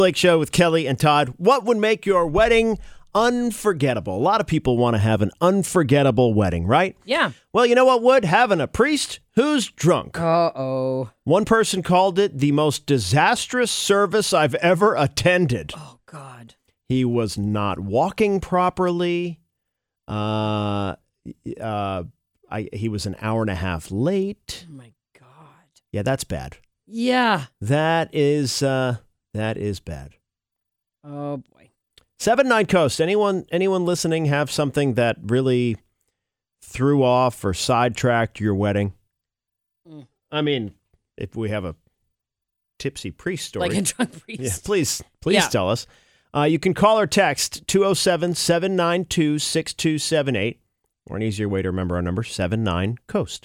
Blake Show with Kelly and Todd. What would make your wedding unforgettable? A lot of people want to have an unforgettable wedding, right? Yeah. Well, you know what would? Having a priest who's drunk. Uh-oh. One person called it the most disastrous service I've ever attended. Oh, God. He was not walking properly. He was an hour and a half late. Oh, my God. Yeah, that's bad. Yeah. That is bad. Oh, boy. 7-9 Coast. Anyone listening have something that really threw off or sidetracked your wedding? I mean, if we have a tipsy priest story. Like a drunk priest. Yeah, please tell us. You can call or text 207-792-6278. Or an easier way to remember our number, 7-9 Coast.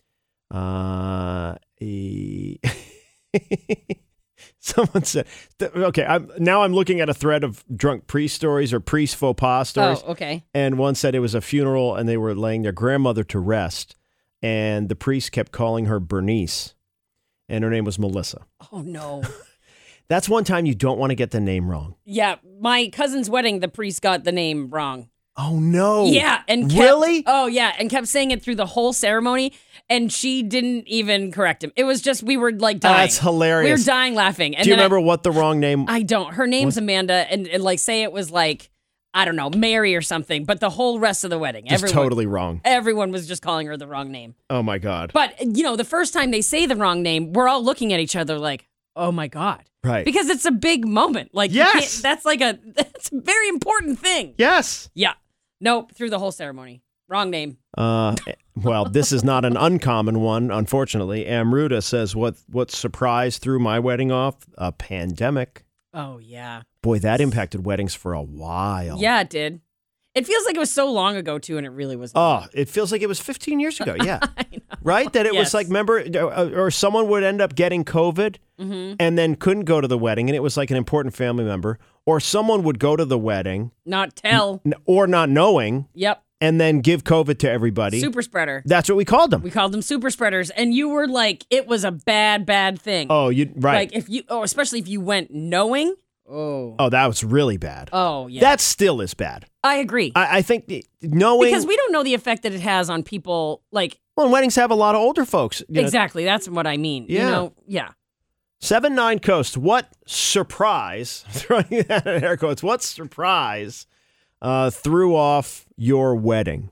Someone said, okay, I'm looking at a thread of drunk priest stories or priest faux pas stories. Oh, okay. And one said it was a funeral and they were laying their grandmother to rest. And the priest kept calling her Bernice. And her name was Melissa. Oh, no. That's one time you don't want to get the name wrong. Yeah. My cousin's wedding, the priest got the name wrong. Oh, no. Yeah. And really? Oh, yeah. And kept saying it through the whole ceremony. And she didn't even correct him. It was just, we were like dying. That's hilarious. We were dying laughing. And do you remember what the wrong name? I don't. Her name's Amanda. And like say it was like, I don't know, Mary or something. But the whole rest of the wedding. Just totally wrong. Everyone was just calling her the wrong name. Oh, my God. But, the first time they say the wrong name, we're all looking at each other like, oh, my God. Right. Because it's a big moment. Like, yes. That's a very important thing. Yes. Yeah. Nope. Through the whole ceremony. Wrong name. Well, this is not an uncommon one, unfortunately. Amruta says, what surprise threw my wedding off? A pandemic. Oh, yeah. Boy, that impacted weddings for a while. Yeah, it did. It feels like it was so long ago, too, and it really was not. Oh, it feels like it was 15 years ago, yeah. I know. Right? That it was like, remember, or someone would end up getting COVID and then couldn't go to the wedding, and it was like an important family member. Or someone would go to the wedding. Not tell. Or not knowing. Yep. And then give COVID to everybody. Super spreader. That's what we called them. We called them super spreaders. And you were like, it was a bad, bad thing. Oh, right. Like especially if you went knowing. Oh, that was really bad. Oh, yeah. That still is bad. I agree. I think knowing. Because we don't know the effect that it has on people. Like. Well, weddings have a lot of older folks. Exactly. That's what I mean. Yeah. Yeah. 7-9 Coast. What surprise, throwing that in air quotes, what surprise threw off your wedding?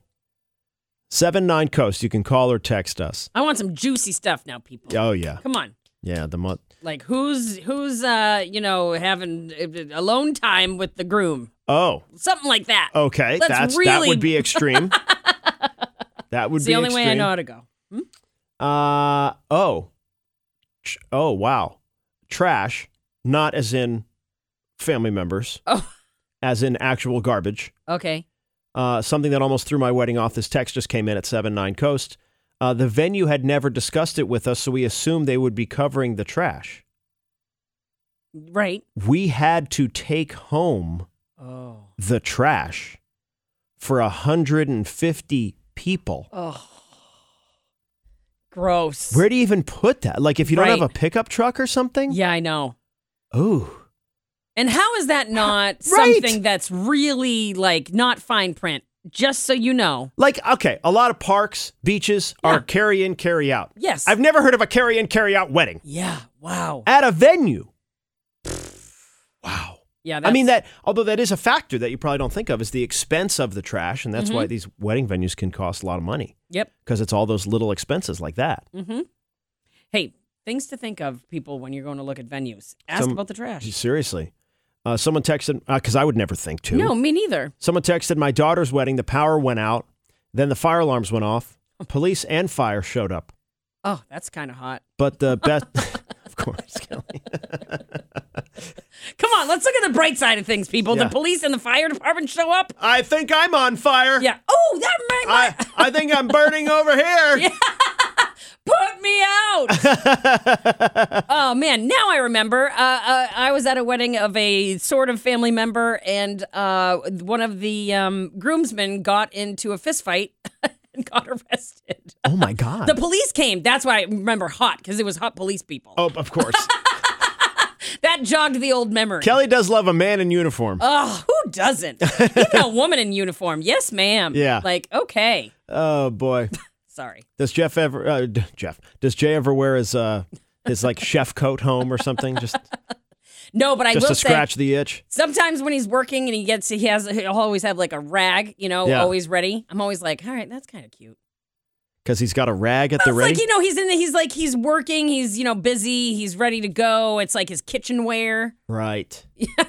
7-9 Coast. You can call or text us. I want some juicy stuff now, people. Oh, yeah. Come on. Yeah, like who's having alone time with the groom? Oh. Something like that. Okay. That would be extreme. That would be extreme. It's the only way I know how to go. Oh, wow. Trash, not as in family members. Oh. As in actual garbage. Okay. Something that almost threw my wedding off. This text just came in at 7-9 Coast. The venue had never discussed it with us, so we assumed they would be covering the trash. Right. We had to take home the trash for 150 people. Oh. Gross. Where do you even put that? Like if you don't have a pickup truck or something? Yeah, I know. Ooh. And how is that not something that's really like not fine print? Just so you know. Like, okay, a lot of parks, beaches are carry in, carry out. Yes. I've never heard of a carry in, carry out wedding. Yeah. Wow. At a venue. Wow. Yeah. I mean, although that is a factor that you probably don't think of, is the expense of the trash. And that's why these wedding venues can cost a lot of money. Yep. Because it's all those little expenses like that. Mm-hmm. Hey, things to think of, people, when you're going to look at venues. Ask about the trash. Seriously. Someone texted, because I would never think to. No, me neither. Someone texted, my daughter's wedding, the power went out, then the fire alarms went off, police and fire showed up. Oh, that's kind of hot. But the best, of course, Kelly. Come on, let's look at the bright side of things, people. Yeah. The police and the fire department show up. I think I'm on fire. Yeah. Oh, that might. I think I'm burning over here. Yeah. Put me out. Oh, man. Now I remember. I was at a wedding of a sort of family member, and one of the groomsmen got into a fist fight and got arrested. Oh, my God. The police came. That's why I remember hot, because it was hot police people. Oh, of course. That jogged the old memory. Kelly does love a man in uniform. Oh, who doesn't? Even a woman in uniform. Yes, ma'am. Yeah. Like, okay. Oh boy. Sorry. Does Jeff ever? Does Jay ever wear his like chef coat home or something? Just No, but I just will to say, scratch the itch. sometimes when he's working and he'll always have like a rag, Yeah. always ready. I'm always like, all right, that's kind of cute. Because he's got a rag at the It's ready. like, he's working, he's, busy, he's ready to go. It's like his kitchenware. Right.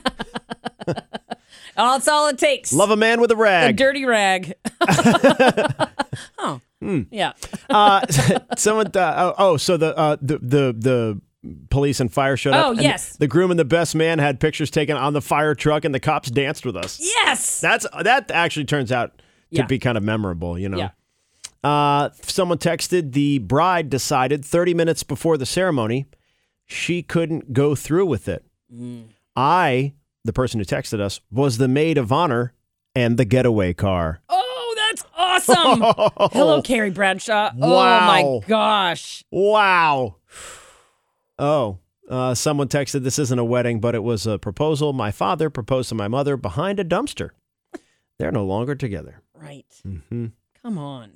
That's all it takes. Love a man with a A rag. dirty rag. Oh, yeah. Someone. So the police and fire showed up. Oh, and yes. The groom and the best man had pictures taken on the fire truck, and the cops danced with us. Yes. That actually turns out to Yeah. be kind of memorable. Yeah. Someone texted the bride decided 30 minutes before the ceremony she couldn't go through with it. The person who texted us, was the maid of honor and the getaway car. Oh, that's awesome. Hello, Carrie Bradshaw. Wow. Oh, my gosh. Wow. Oh, someone texted, this isn't a wedding, but it was a proposal. My father proposed to my mother behind a dumpster. They're no longer together. Right. Mm-hmm. Come on.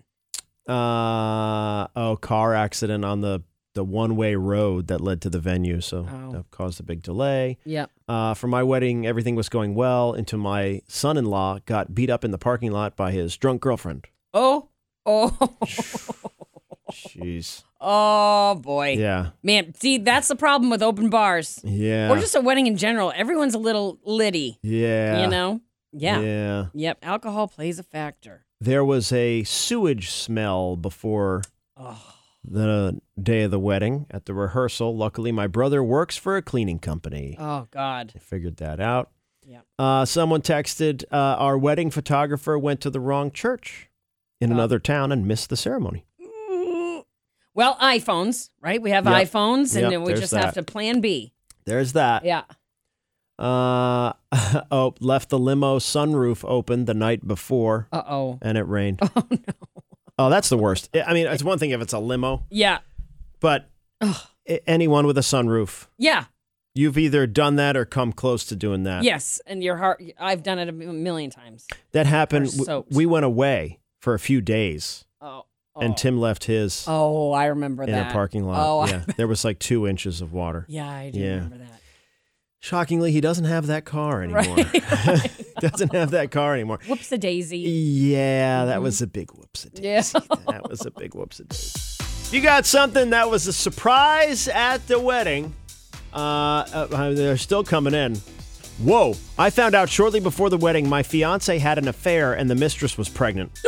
Car accident on the one-way road that led to the venue, so that caused a big delay. Yep. For my wedding, everything was going well until my son-in-law got beat up in the parking lot by his drunk girlfriend. Oh. Jeez. Oh, boy. Yeah. Man, see, that's the problem with open bars. Yeah. Or just a wedding in general. Everyone's a little litty. Yeah. Yeah. Yeah. Yep. Alcohol plays a factor. There was a sewage smell before the day of the wedding at the rehearsal. Luckily, my brother works for a cleaning company. Oh, God. I figured that out. Yeah. Someone texted, our wedding photographer went to the wrong church in another town and missed the ceremony. Well, iPhones, right? We have Yep. iPhones, and Yep, then we there's just have that. to plan B. There's that. Yeah. Left the limo sunroof open the night before. Uh-oh. And it rained. Oh, no. Oh, that's the worst. I mean, it's one thing if it's a limo, Yeah. but anyone with a sunroof, Yeah. you've either done that or come close to doing that. Yes. And your heart, I've done it a million times. That happened. Or soaked. We went away for a few days, Oh. and Tim left his Oh, I remember in that. a parking lot. Oh, Yeah, there was like 2 inches of water. Yeah, I do Yeah. remember that. Shockingly, he doesn't have that car anymore. Right. Doesn't have that car anymore. Whoops-a-daisy. Yeah, that was a big whoops-a-daisy. Yeah. That was a big whoops-a-daisy. You got something that was a surprise at the wedding. They're still coming in. Whoa. I found out shortly before the wedding my fiance had an affair and the mistress was pregnant.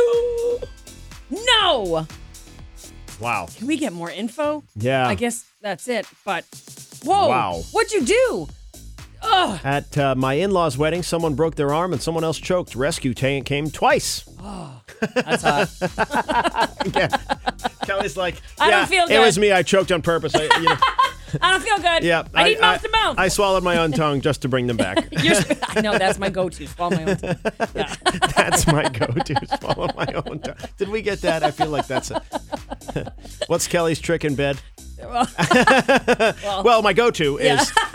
No! Wow. Can we get more info? Yeah. I guess that's it, but whoa. Wow. What'd you do? Ugh. At my in-laws' wedding, someone broke their arm and someone else choked. Rescue came twice. That's hot. Yeah. Kelly's like, I don't feel It good." was me. I choked on purpose. I don't feel good. Yeah. I need mouth to mouth. I swallowed my own tongue just to bring them back. I know, that's my go-to. Swallow my own tongue. Yeah. That's my go-to. Swallow my own tongue. Did we get that? I feel like that's it. What's Kelly's trick in bed? Well, my go-to is